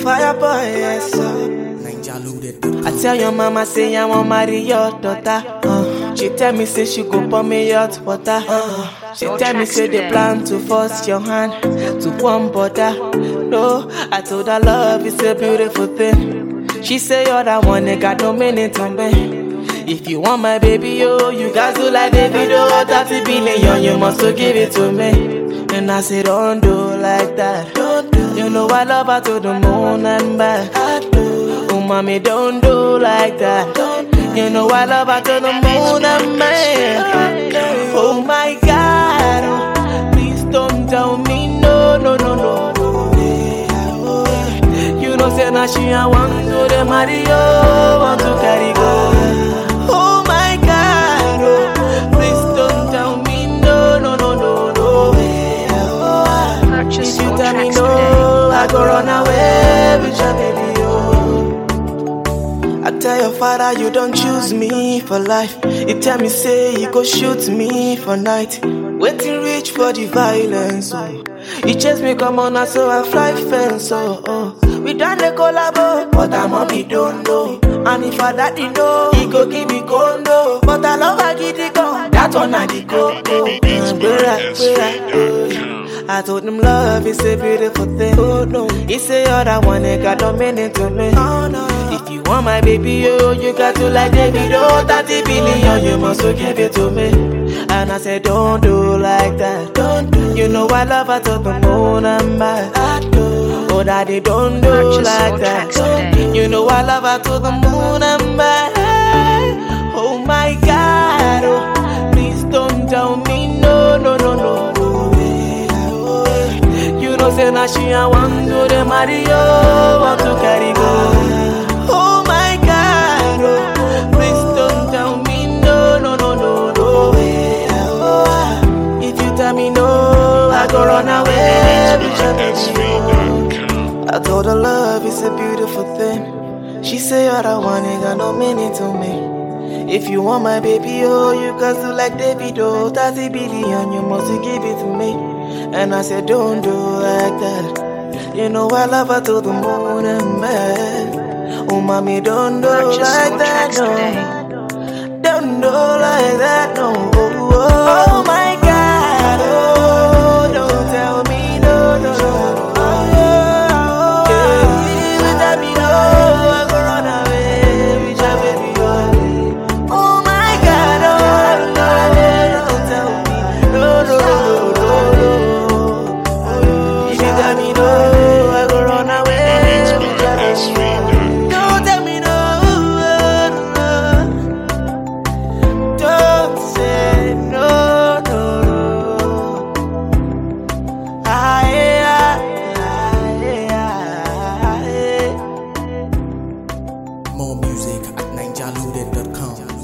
fire boy, yes sir. I tell your mama say I want marry your daughter. She tell me say she go pour me hot water. She tell me say they plan to force your hand to one border. No, I told her love is a beautiful thing. She say you're the one that got no meaning to me. If you want my baby, yo, you guys do like David, oh, 30 billion, you must so give it to me. And I say don't do like that. You know I love her to the moon and back. Oh mommy, don't do like that. You know I love her to the moon and back. Oh my God, oh, please don't tell me no, no, no, no. You know say now she I want to the Mario, want to carry go. Oh my God, oh, please don't tell me no, no, no, no, no. If you tell me no, I go run away with your baby, oh. I tell your father you don't choose me for life. You tell me say you go shoot me for night. Waiting reach for the violence, oh. You chase me come on now so I fly fence, oh. We done the collabo, but I'm mommy don't know. And if I daddy know, he go give me condo. But I love her get it go, that one I the go. I told him love is a beautiful thing. Oh no, he say you're the one that got no meaning to me. Oh no, if you want my baby, yo, you got to like David, oh, 30 billion, you must so give it to me. And I said don't do like that. Don't do. You know I love her to the moon and back. Oh daddy, don't do like that. You know I love her to the moon and back. Oh my God, oh, please don't tell me no, no, no, no. You know say now she I want to the Mario, want to carry go. Oh my God, oh, please don't tell me no, no, no, no, no. If you tell me no, I go run away with your baby. I told her love is a beautiful thing. She say you're the one, ain't got no meaning to me. If you want my baby, oh, you guys do like David, oh, 30 billion, you must give it to me. And I said don't do like that. You know I love her to the moon and back. Oh mommy, don't do like that, no. Don't do like that, no. Oh my God, oh, don't tell me no, no, no. More music at ninjaloaded.com.